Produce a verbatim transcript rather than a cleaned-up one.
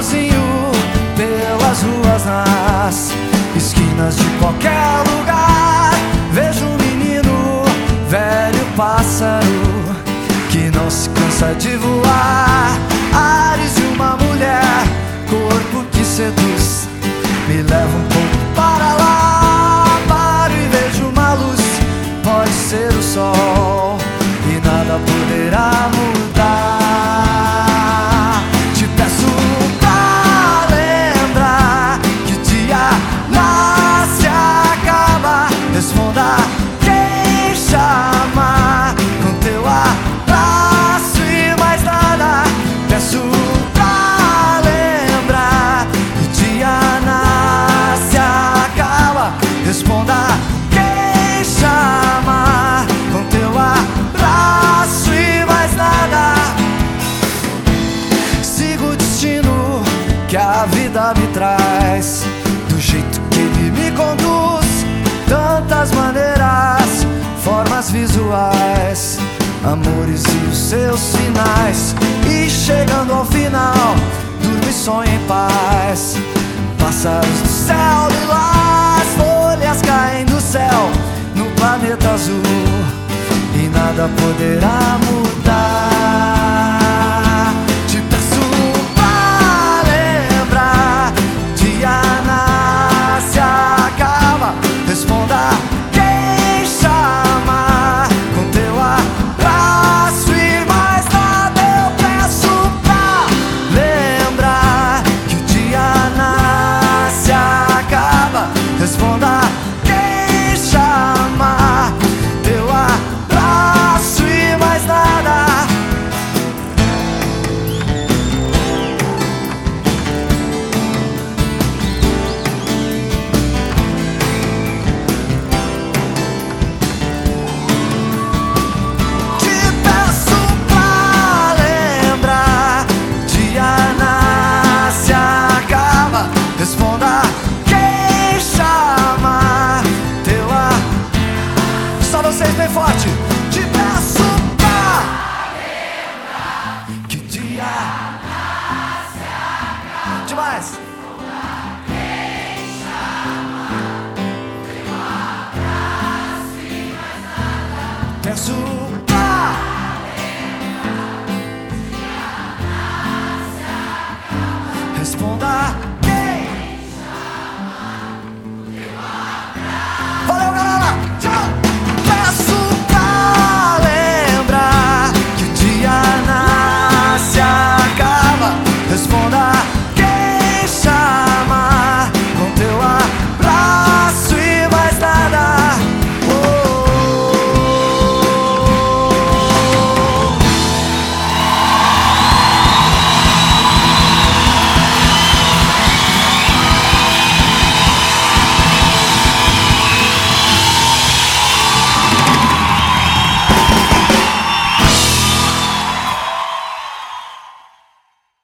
sozinho pelas ruas, nas esquinas de qualquer lugar. Vejo um menino, velho pássaro, que não se cansa de voar. Ares de uma mulher, corpo que seduz, me leva um pouco para lá. Paro e vejo uma luz, pode ser o sol, e nada poderá mudar. Te peço pra lembrar que o dia nasce e acaba. Responda quem chama com teu abraço e mais nada. Peço pra lembrar que o dia nasce e acaba. Responda quem chama com teu abraço e mais nada. Sigo o destino que a vida me traz, do jeito que ele me conduz. Tantas maneiras, formas visuais, amores e os seus sinais. E chegando ao final, durmo e sonho em paz. Pássaros do céu lilás, folhas caem do céu no planeta azul, e nada poderá mudar. Te peço pra lembrar, dia nasce e acaba. Responda quem chama com teu abraço e mais nada. Eu peço pra lembrar que o dia nasce e acaba. Responda quem chama, teu abraço e mais nada. Te peço pra lembrar, dia nasce e acaba. Responda quem chama, teu ar. Só vocês bem forte. Te peço pra lembrar que o dia nasce e acaba. Demais. Peço pra lembrar, dia nasce e acaba. Responda